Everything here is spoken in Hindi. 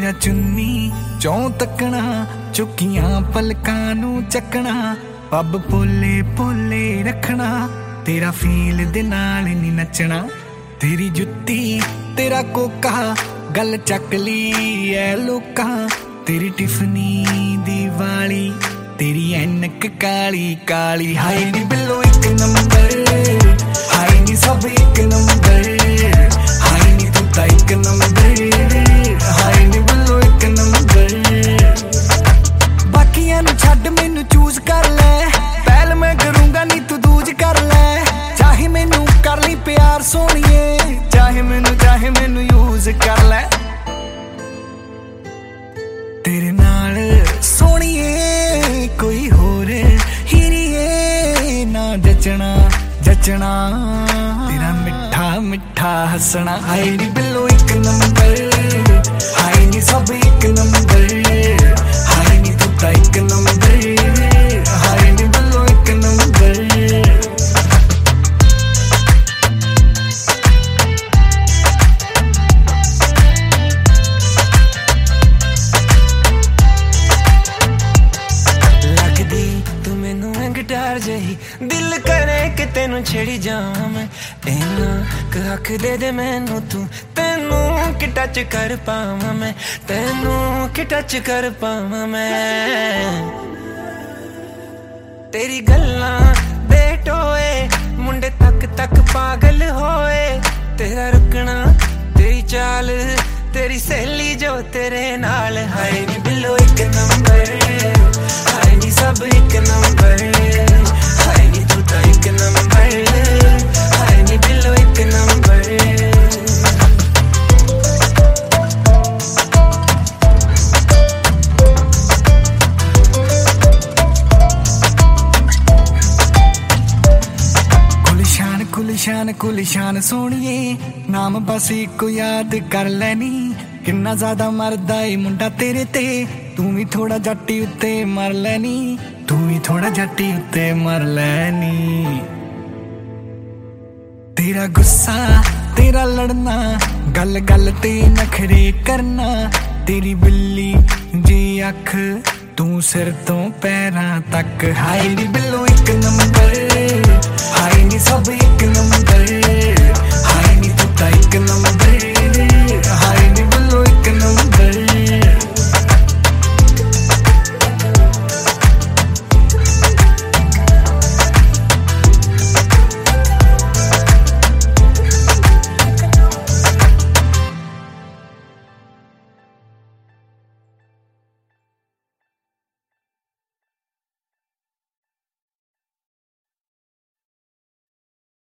तेरा चुन्नी चौं तकना चुकियां पलकां नू चकना पब पोले पोले रखना तेरा फील दे नाल नी नचना तेरी जुत्ती तेरा कोका गल चक ली ऐ लोका तेरी टिफनी दी वाली तेरी ऐनक काली काली हाय नी बिल्लो एक नंबर हाय नी सब एक नंबर हाय नी तू ता एक नंबर हाय नी बिल्लो एक नंबर बाकियां नू छड्ड मैनू चूज कर ले पहल मैं करूंगा नी तू दूज कर ले चाहे मैनू कर ली प्यार सोनिए चाहे मैनू यूज कर ले तेरे नाल सोनिए कोई होर ही नहीं ना जचना जचना तेरा मिठा मिठा हसना हाय नी बिल्लो एक नंबर हाय नी सब एक नंबर हाय नी तू ता एक नंबर हाय नी बिल्लो एक नंबर गिटार जही दिल करे कि तेनू छेड़ी जावां मैं इन्ना हक दे दे मैनू तू तेनू कि टच कर पावां मैं तेनू कि टच कर पावां मैं तेरी गल्लां बेटोए मुंडे तक तक पागल होए तेरा रुकना तेरी चाल तेरी सहेली जो तेरे नाल हाय नी बिल्लो एक नंबर हाय नी सब एक नंबर हाय नी तू ता एक नंबर हाय नी बिल्लो एक नंबर कुलशान सोनिए नाम बस इको याद कर लैनी किन्ना ज्यादा मरदा ए मुंडा तेरे ते तू भी थोड़ा जट्टी उत्ते मर लैनी तू भी थोड़ा जट्टी उत्ते मर लैनी तेरा गुस्सा तेरा लड़ना गल गल ते नखरे करना तेरी बिल्ली जी अख तू सिर तो पैरां तक हाय नी बिल्लो एक नंबर हाय नी सब एक नंबर हाय नी तू ता एक नंबर